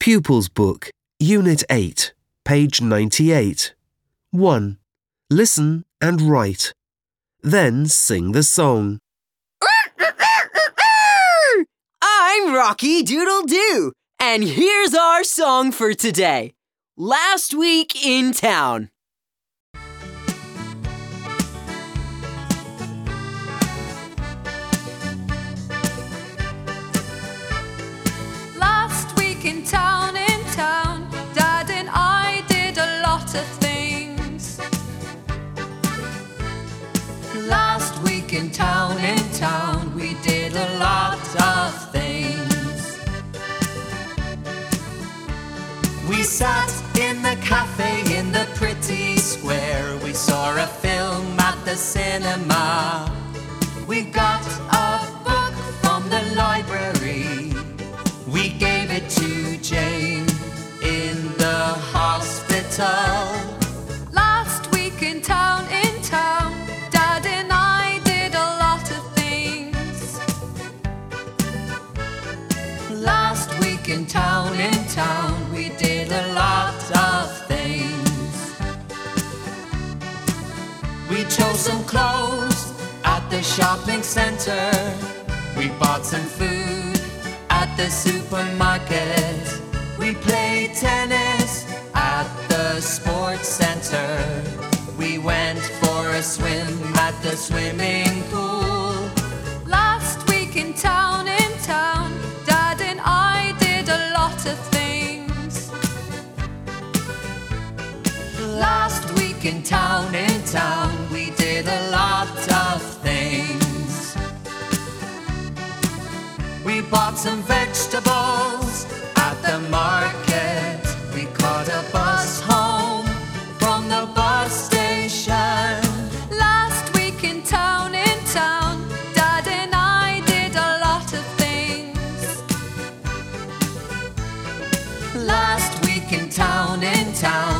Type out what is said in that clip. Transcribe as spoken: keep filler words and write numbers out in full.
Pupils Book, Unit eight, page ninety-eight. one. Listen and write. Then sing the song. I'm Rocky Doodle Doo, and here's our song for today. Last Week in Town. Last week in town, in town, Dad and I did a lot of things. Last week in town, in town, we did a lot of things. We sat in the cafe in the pretty square. We saw a film at the cinema. We got a book from the library. We gave it to Jane in the hospital. Last week in town, in town, Dad and I did a lot of things. Last week in town, in town, we did a lot of things. We chose some clothes at the shopping center. We bought some food at the supermarket. We played tennis at the sports center. We went for a swim at the swimming pool. Last week in town, in town, Dad and I did a lot of things. Last week in town, in town, we did a lot of things. We bought some vegetables at the market. We caught a bus home from the bus station. Last week in town, in town, Dad and I did a lot of things. Last week in town, in town,